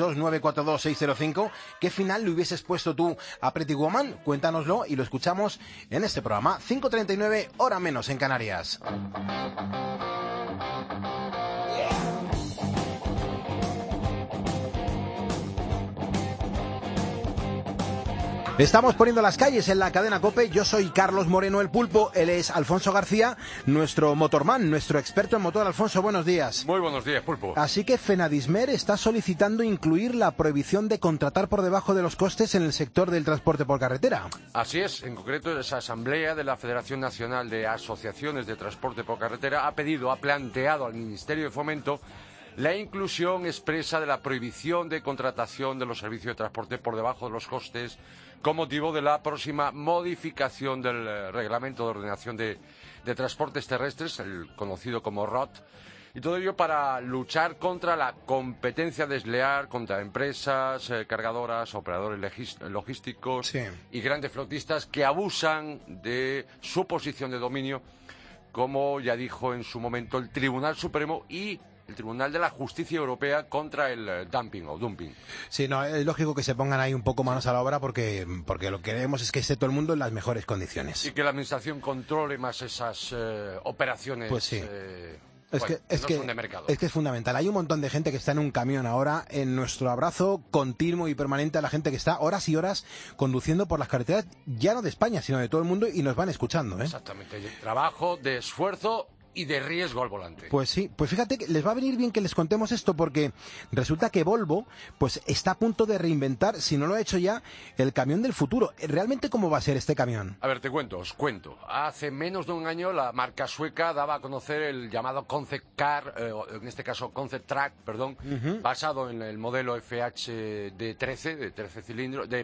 662-942-605. ¿Qué final le hubieses puesto tú a Pretty Woman? Cuéntanoslo y lo escuchamos en este programa. 5:39, hora menos en Canarias. Estamos poniendo las calles en la cadena COPE. Yo soy Carlos Moreno, el Pulpo. Él es Alfonso García, nuestro motorman, nuestro experto en motor. Alfonso, buenos días. Muy buenos días, Pulpo. Así que Fenadismer está solicitando incluir la prohibición de contratar por debajo de los costes en el sector del transporte por carretera. Así es, en concreto esa asamblea de la Federación Nacional de Asociaciones de Transporte por Carretera ha planteado al Ministerio de Fomento la inclusión expresa de la prohibición de contratación de los servicios de transporte por debajo de los costes con motivo de la próxima modificación del Reglamento de Ordenación de Transportes Terrestres, el conocido como ROT, y todo ello para luchar contra la competencia desleal contra empresas, cargadoras, operadores logísticos y grandes flotistas que abusan de su posición de dominio, como ya dijo en su momento el Tribunal Supremo y el Tribunal de la Justicia Europea contra el dumping o dumping. Sí, no, es lógico que se pongan ahí un poco manos a la obra porque lo que queremos es que esté todo el mundo en las mejores condiciones. Y que la Administración controle más esas operaciones. Pues sí. Es que es fundamental. Hay un montón de gente que está en un camión ahora, en nuestro abrazo continuo y permanente a la gente que está horas y horas conduciendo por las carreteras, ya no de España, sino de todo el mundo, y nos van escuchando, ¿eh? Exactamente. Trabajo, de esfuerzo y de riesgo al volante. Pues sí, pues fíjate que les va a venir bien que les contemos esto porque resulta que Volvo pues está a punto de reinventar, si no lo ha hecho ya, el camión del futuro. ¿Realmente cómo va a ser este camión? A ver, os cuento. Hace menos de un año la marca sueca daba a conocer el llamado Concept Car, en este caso Concept Track, basado en el modelo FH de 13 cilindros, de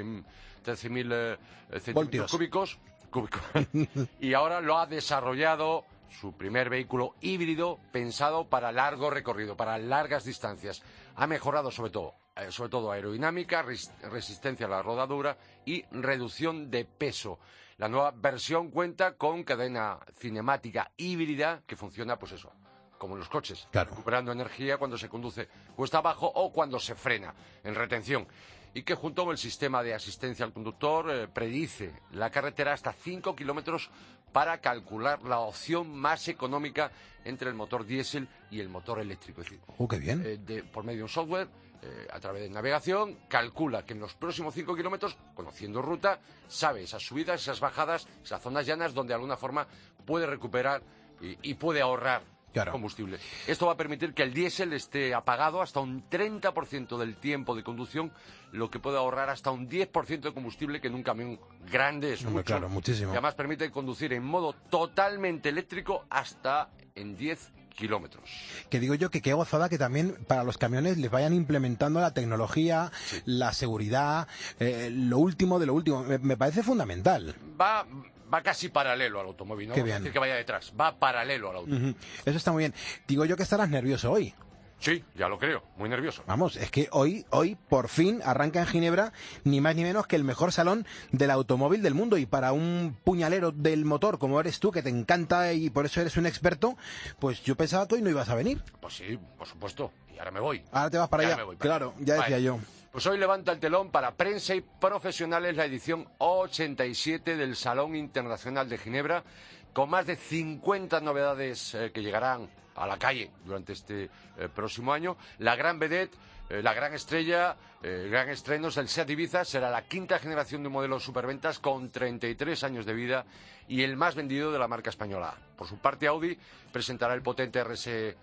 13.000 centímetros cúbicos. Y ahora lo ha desarrollado su primer vehículo híbrido pensado para largo recorrido, para largas distancias. Ha mejorado sobre todo aerodinámica, resistencia a la rodadura y reducción de peso. La nueva versión cuenta con cadena cinemática híbrida que funciona, pues eso, como en los coches, recuperando energía cuando se conduce cuesta abajo o cuando se frena en retención. Y que junto con el sistema de asistencia al conductor predice la carretera hasta 5 kilómetros para calcular la opción más económica entre el motor diésel y el motor eléctrico. Es decir, qué bien. Por medio de un software, a través de navegación, calcula que en los próximos 5 kilómetros, conociendo ruta, sabe esas subidas, esas bajadas, esas zonas llanas donde de alguna forma puede recuperar y puede ahorrar combustible. Esto va a permitir que el diésel esté apagado hasta un 30% del tiempo de conducción, lo que puede ahorrar hasta un 10% de combustible, que en un camión grande es mucho. Claro, muchísimo. Y además permite conducir en modo totalmente eléctrico hasta en 10 kilómetros. Que digo yo que qué gozada que también para los camiones les vayan implementando la tecnología, la seguridad, lo último de lo último. Me parece fundamental. Va casi paralelo al automóvil, no vamos a decir que vaya detrás, va paralelo al automóvil. Eso está muy bien. Digo yo que estarás nervioso hoy. Sí, ya lo creo, muy nervioso. Vamos, es que hoy por fin arranca en Ginebra ni más ni menos que el mejor salón del automóvil del mundo, y para un puñalero del motor como eres tú, que te encanta y por eso eres un experto, pues yo pensaba que hoy no ibas a venir. Pues sí, por supuesto, y ahora me voy. Ahora te vas para allá. Claro, ya decía yo. Pues hoy levanta el telón para prensa y profesionales la edición 87 del Salón Internacional de Ginebra, con más de 50 novedades que llegarán a la calle durante este próximo año. La gran vedette, la gran estrella, el gran estreno es el Seat Ibiza. Será la quinta generación de un modelo superventas con 33 años de vida y el más vendido de la marca española. Por su parte, Audi presentará el potente el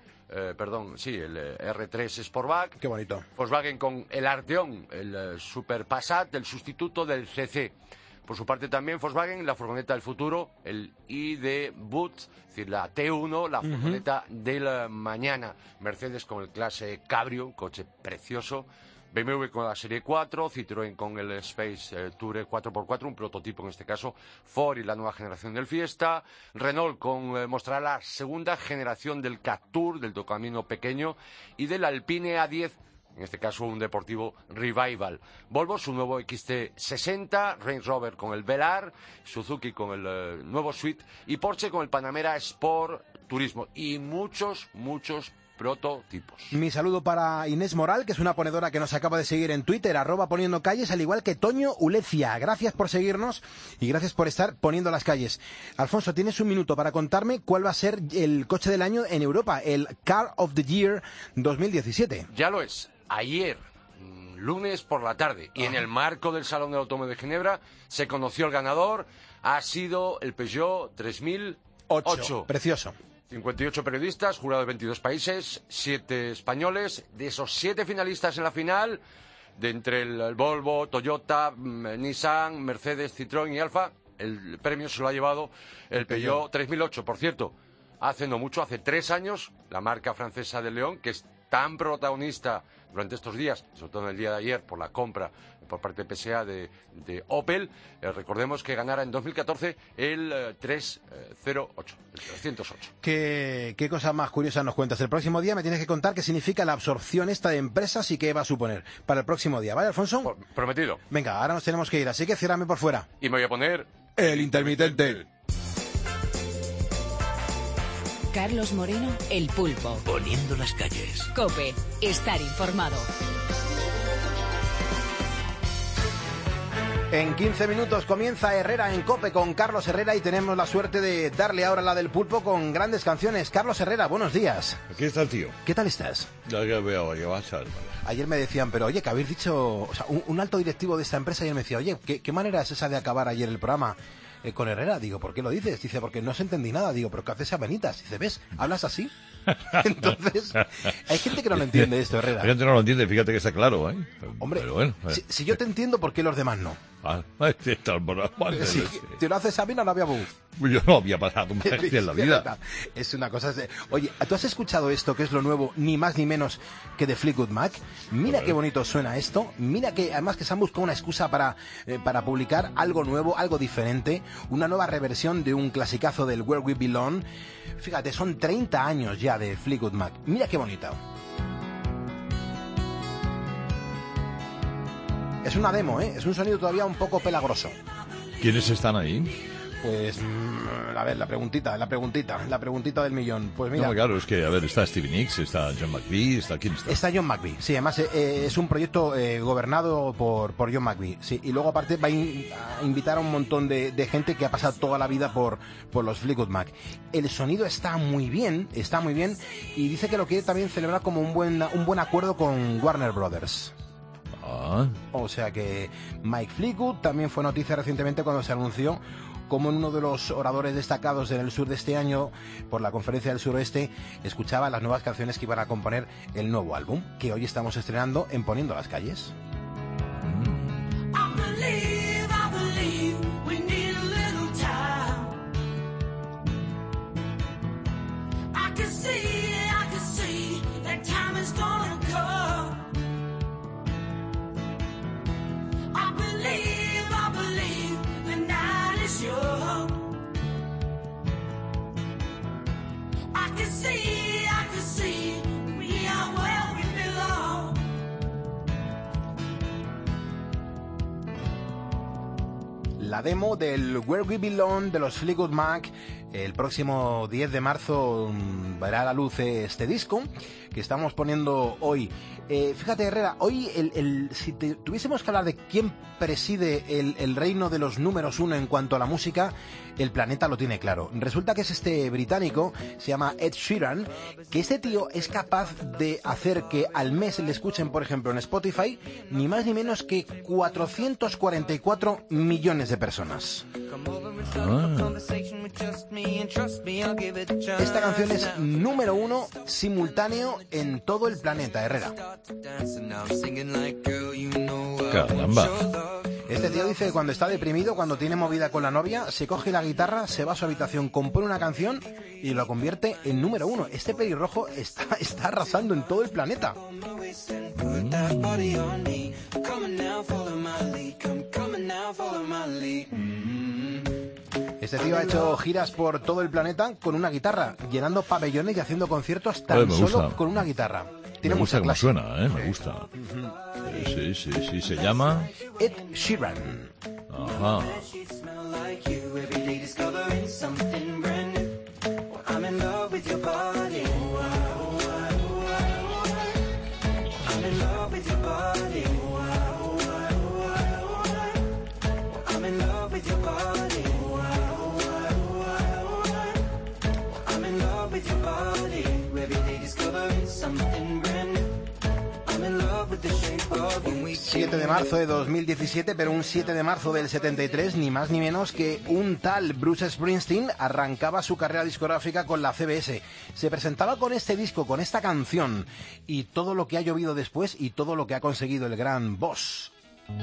R3 Sportback. Qué bonito. Volkswagen con el Arteon, el Super Passat, el sustituto del CC. Por su parte también Volkswagen, la furgoneta del futuro, el ID Boot, es decir, la T1, la furgoneta del mañana. Mercedes con el clase Cabrio, un coche precioso. BMW con la Serie 4, Citroën con el Space Tourer 4x4, un prototipo en este caso, Ford y la nueva generación del Fiesta, Renault mostrará la segunda generación del Captur, del tocamino pequeño, y del Alpine A10, en este caso un deportivo Revival. Volvo, su nuevo XT60, Range Rover con el Velar, Suzuki con el nuevo Suite, y Porsche con el Panamera Sport Turismo, y muchos prototipos. Mi saludo para Inés Moral, que es una ponedora que nos acaba de seguir en Twitter, @poniendocalles, al igual que Toño Ulecia. Gracias por seguirnos y gracias por estar poniendo las calles. Alfonso, tienes un minuto para contarme cuál va a ser el coche del año en Europa, el Car of the Year 2017. Ya lo es. Ayer lunes por la tarde. Y en el marco del Salón del Automóvil de Ginebra se conoció el ganador. Ha sido el Peugeot 3008. Precioso. 58 periodistas, jurado de 22 países, 7 españoles. De esos 7 finalistas en la final, de entre el Volvo, Toyota, Nissan, Mercedes, Citroën y Alfa, el premio se lo ha llevado el Peugeot 3008. Por cierto, hace no mucho, hace 3 años, la marca francesa de León, que es tan protagonista durante estos días, sobre todo en el día de ayer, por la compra por parte de PSA de Opel, recordemos que ganara en 2014 el 308, el 308. ¿Qué cosa más curiosa nos cuentas? El próximo día me tienes que contar qué significa la absorción esta de empresas y qué va a suponer para el próximo día, ¿vale, Alfonso? Prometido. Venga, ahora nos tenemos que ir, así que ciérrame por fuera. Y me voy a poner... el intermitente. Carlos Moreno, El Pulpo. Poniendo las calles. COPE, estar informado. En 15 minutos comienza Herrera en COPE con Carlos Herrera y tenemos la suerte de darle ahora la del pulpo con grandes canciones. Carlos Herrera, buenos días. Aquí está el tío. ¿Qué tal estás? Ya que veo, que va a echar. Ayer me decían, pero oye, que habéis dicho... O sea, un alto directivo de esta empresa ayer me decía, oye, ¿qué manera es esa de acabar ayer el programa con Herrera? Digo, ¿por qué lo dices? Dice, porque no os entendí nada. Digo, ¿pero qué haces a venitas? Dice, ¿ves? ¿Hablas así? Entonces, hay gente que no lo entiende esto, Herrera. Hay gente que no lo entiende, fíjate que está claro, ¿eh? Hombre, pero bueno, si yo te entiendo, ¿por qué los demás no? Si te lo haces a mí, no lo había... Yo no había pasado más en la vida. Es una cosa... Oye, ¿tú has escuchado esto, que es lo nuevo, ni más ni menos que de Fleetwood Mac? Mira qué bonito suena esto. Mira que además que se han buscado una excusa para publicar algo nuevo, algo diferente. Una nueva reversión de un clasicazo del Where We Belong. Fíjate, son 30 años ya de Fleetwood Mac. Mira qué bonito. Es una demo, ¿eh? Es un sonido todavía un poco pelagroso. ¿Quiénes están ahí? Pues, a ver, la preguntita del millón. Pues mira. No, claro, es que, a ver, está Stevie Nicks, está John McVie, ¿quién está? Está John McVie, sí, además es un proyecto gobernado por John McVie, sí, y luego aparte va a invitar a un montón de gente que ha pasado toda la vida por los Fleetwood Mac. El sonido está muy bien, y dice que lo quiere también celebrar como un buen acuerdo con Warner Brothers. O sea que Mike Fleetwood también fue noticia recientemente cuando se anunció como uno de los oradores destacados en el sur de este año por la Conferencia del Suroeste escuchaba las nuevas canciones que iban a componer el nuevo álbum que hoy estamos estrenando en Poniendo las Calles. La demo del Where We Belong de los Fleetwood Mac. El próximo 10 de marzo verá a la luz este disco que estamos poniendo hoy. Fíjate, Herrera, hoy si tuviésemos que hablar de quién preside el reino de los números uno en cuanto a la música, el planeta lo tiene claro. Resulta que es este británico, se llama Ed Sheeran, que este tío es capaz de hacer que al mes le escuchen, por ejemplo, en Spotify, ni más ni menos que 444 millones de personas. Esta canción es número uno simultáneo en todo el planeta, Herrera. Caramba. Este tío dice que cuando está deprimido, cuando tiene movida con la novia, se coge la guitarra, se va a su habitación, compone una canción y lo convierte en número uno. Este pelirrojo está arrasando en todo el planeta. Este tío ha hecho giras por todo el planeta con una guitarra, llenando pabellones y haciendo conciertos tan solo con una guitarra. Me gusta cómo suena, me gusta. Sí, se llama... Ed Sheeran. Ajá. 7 de marzo de 2017, pero un 7 de marzo del 73, ni más ni menos que un tal Bruce Springsteen arrancaba su carrera discográfica con la CBS. Se presentaba con este disco, con esta canción, y todo lo que ha llovido después y todo lo que ha conseguido el gran Boss.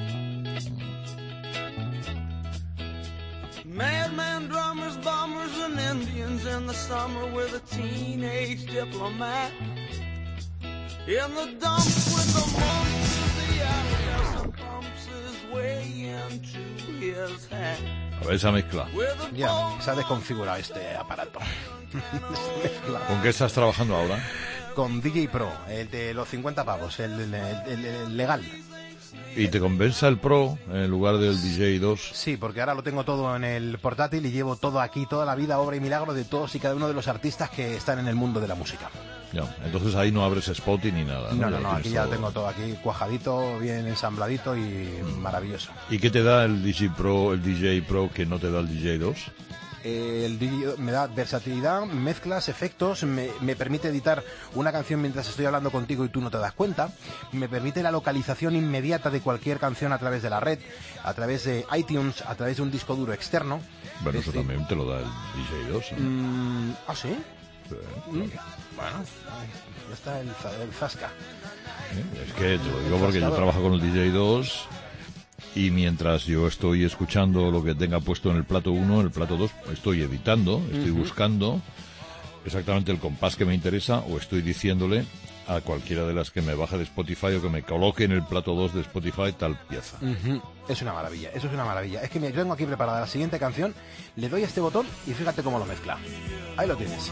Madman, drummers, bombers, and Indians in the summer with a teenage diplomat. In the dumps with the monks of the alley, and pumps his way into his hat. A ver esa mezcla. Ya, se ha desconfigurado este aparato. ¿Con qué estás trabajando ahora? Con DJ Pro, el de los 50 pavos, el legal. ¿Y te compensa el Pro en lugar del DJ 2? Sí, porque ahora lo tengo todo en el portátil y llevo todo aquí, toda la vida, obra y milagro de todos y cada uno de los artistas que están en el mundo de la música. Ya, entonces ahí no abres Spotify ni nada. No, aquí ya tengo todo aquí cuajadito, bien ensambladito y maravilloso. ¿Y qué te da el DJ Pro que no te da el DJ 2? El DJ me da versatilidad, mezclas, efectos, me permite editar una canción mientras estoy hablando contigo y tú no te das cuenta, me permite la localización inmediata de cualquier canción a través de la red, a través de iTunes, a través de un disco duro externo. Bueno, eso también te lo da el DJ 2, ¿no? ¿Ah, sí? Sí, Bueno, ya está el zasca. Es que te lo digo porque yo trabajo con el DJ 2 y mientras yo estoy escuchando lo que tenga puesto en el plato 1, en el plato 2, estoy editando, estoy buscando exactamente el compás que me interesa o estoy diciéndole a cualquiera de las que me baje de Spotify o que me coloque en el plato 2 de Spotify tal pieza. Es una maravilla, eso es una maravilla. Es que yo tengo aquí preparada la siguiente canción, le doy a este botón y fíjate cómo lo mezcla. Ahí lo tienes.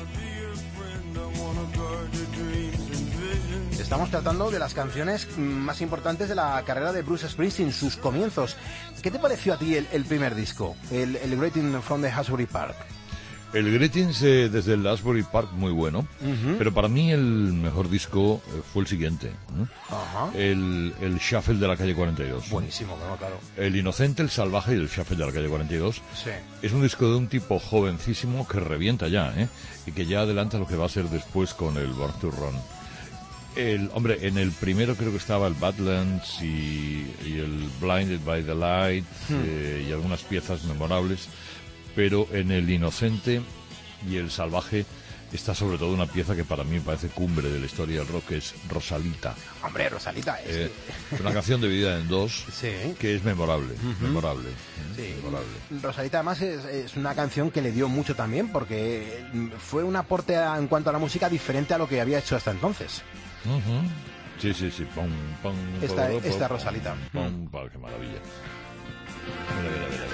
Estamos tratando de las canciones más importantes de la carrera de Bruce Springsteen, sus comienzos. ¿Qué te pareció a ti el primer disco, el Greeting from the Asbury Park? El Greetings desde el Asbury Park, muy bueno, pero para mí el mejor disco fue el siguiente, el Shuffle de la calle 42. Buenísimo, claro. El Inocente, el Salvaje y el Shuffle de la calle 42. Sí. Es un disco de un tipo jovencísimo que revienta ya, y que ya adelanta lo que va a ser después con el Born to Run. Hombre, en el primero creo que estaba el Badlands y el Blinded by the Light y algunas piezas memorables, pero en el Inocente y el Salvaje está sobre todo una pieza que para mí me parece cumbre de la historia del rock, que es Rosalita. Hombre, Rosalita es una canción dividida en dos, que es memorable, memorable. Rosalita además es una canción que le dio mucho también, porque fue un aporte en cuanto a la música diferente a lo que había hecho hasta entonces. Sí. Pum, pum, esta Rosalita. Pum, qué maravilla. Mira.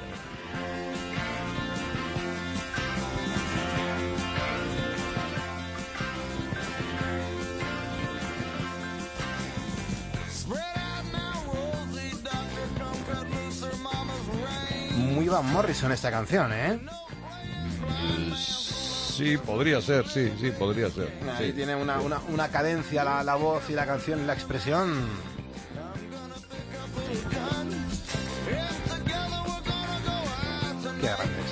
Muy Van Morrison esta canción, ¿eh? Sí, podría ser, sí, podría ser. Ahí tiene una cadencia la voz y la canción y la expresión. Qué grandes.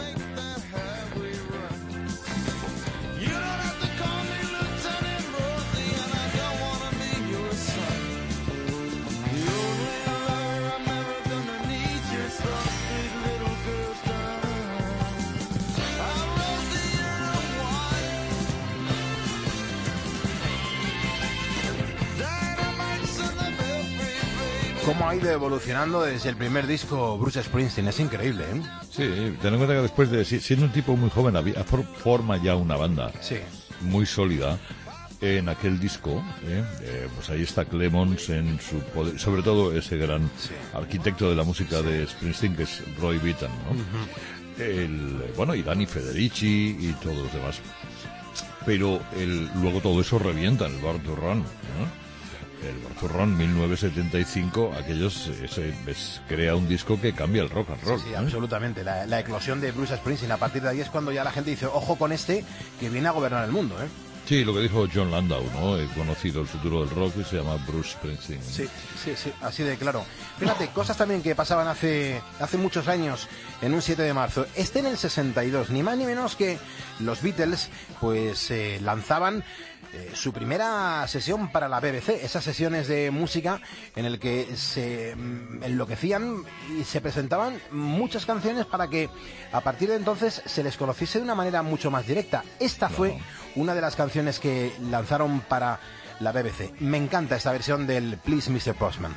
Cómo ha ido evolucionando desde el primer disco Bruce Springsteen, es increíble, ¿eh? Sí, ten en cuenta que después de siendo un tipo muy joven forma ya una banda muy sólida en aquel disco, pues ahí está Clemons en su poder, sobre todo ese gran arquitecto de la música de Springsteen que es Roy Bittan, ¿no? Y Danny Federici y todos los demás, pero luego todo eso revienta en el Born to Run, ¿no? El Born to Run 1975, crea un disco que cambia el rock and roll. Sí, absolutamente. La eclosión de Bruce Springsteen, a partir de ahí es cuando ya la gente dice, ojo con este que viene a gobernar el mundo, ¿eh? Sí, lo que dijo John Landau, ¿no? He conocido el futuro del rock y se llama Bruce Springsteen. Sí, así de claro. Fíjate, cosas también que pasaban hace muchos años, en un 7 de marzo. En el 62, ni más ni menos que los Beatles, pues lanzaban su primera sesión para la BBC, esas sesiones de música en el que se enloquecían y se presentaban muchas canciones para que a partir de entonces se les conociese de una manera mucho más directa. Esta fue una de las canciones que lanzaron para la BBC. Me encanta esta versión del Please Mr. Postman.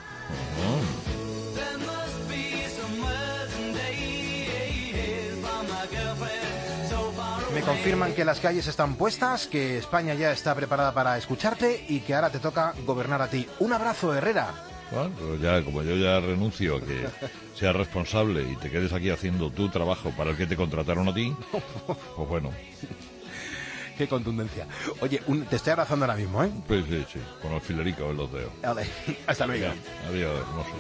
Me confirman que las calles están puestas, que España ya está preparada para escucharte y que ahora te toca gobernar a ti. Un abrazo, Herrera. Bueno, pues ya, como yo ya renuncio a que seas responsable y te quedes aquí haciendo tu trabajo para el que te contrataron a ti, pues bueno. Qué contundencia. Oye, te estoy abrazando ahora mismo, ¿eh? Pues sí, con el filerico en los dedos. Vale, hasta luego. Adiós, hermoso.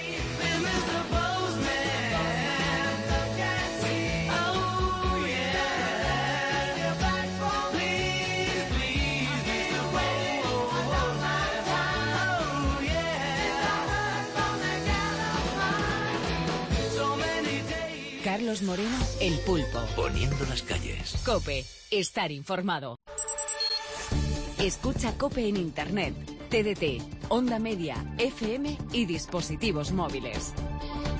Carlos Moreno, El Pulpo. Poniendo las calles. COPE. Estar informado. Escucha COPE en Internet, TDT, Onda Media, FM y dispositivos móviles.